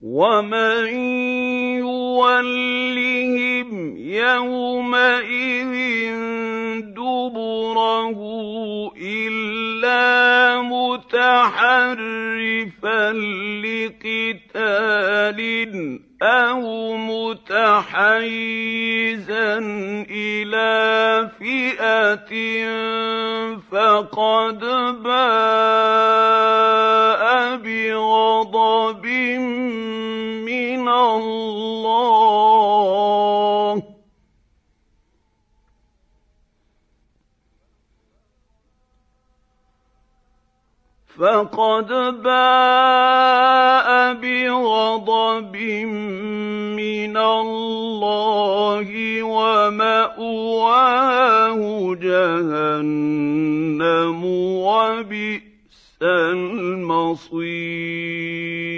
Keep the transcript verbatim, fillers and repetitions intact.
ومن يولهم يومئذ دبره إلا متحرفا لقتال أو متحيزا إلى فئة فقد باء بغضب من الله فقد باء بغضب من الله ومأواه جهنم وبئس المصير.